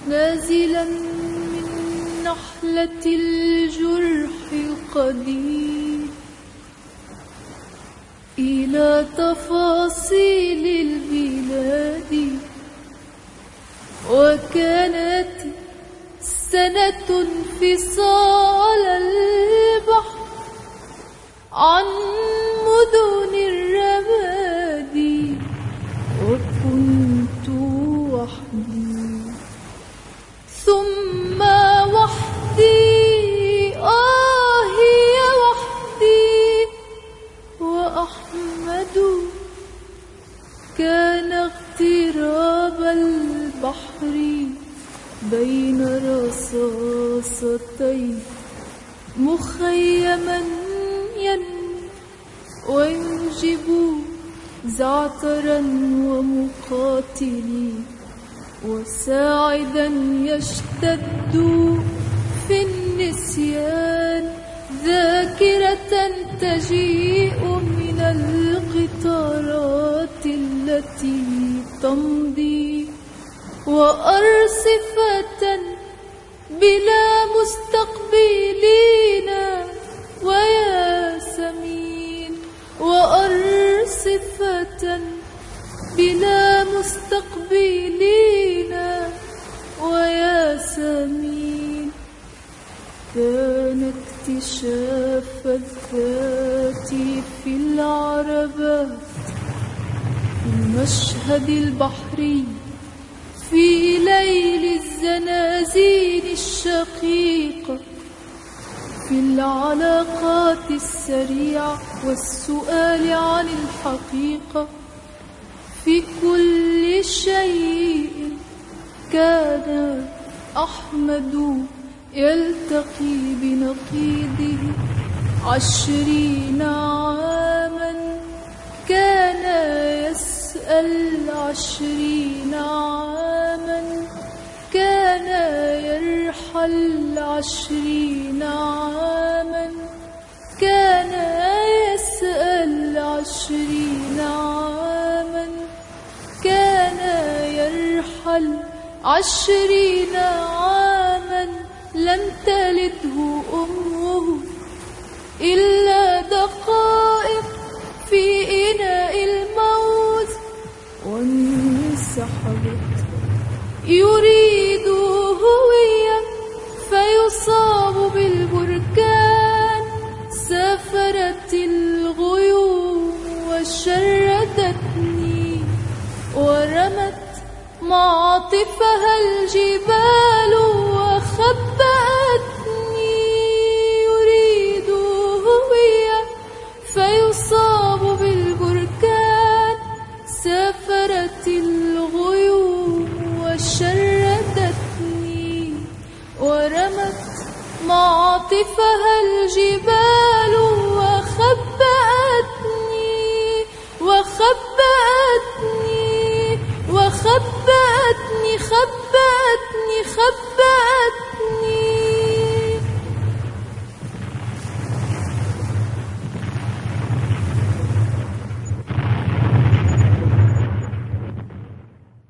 نازلا من نحلة الجرح القديم إلى تفاصيل البلاد. وكانت سنة انفصال البحر عن مدن الرمادي، وكنت وحدي ثم وحدي، هي وحدي. وأحمد كان اغتراب البحر بين رصاصتين مخيما وينجب زعترا ومقاتلي، وساعدا يشتد في النسيان ذاكرة تجيء من القطارات التي تمضي، وأرصفة بلا مستقبلين وياسمين، وأرصفة بلا مستقبلين وياسمين. كان اكتشاف الذات في العربات، في المشهد البحري، في ليل الزنازين الشقيقة، في العلاقات السريعة والسؤال عن الحقيقة. في كل شيء كان أحمد يلتقي بنقيضه. 20 عاما كان يسأل، 20 عاما كان يرحل، 20 عاما كان يسأل، 20 عاما كان يرحل، 20 عاما لم تلده أمه إلا دقائق في إناء الموت وانسحبت. يريد هوية فيصاب بالبركان. سافرت الغيوم وشردتني، ورمت معاطفها الجبال وخبأتني. يريد هوية فيصاب بالبركان. سافرت الغيوم وشردتني، ورمت معاطفها الجبال وخبأتني، وخبأتني، وخبأتني، خبأتني، خبأتني.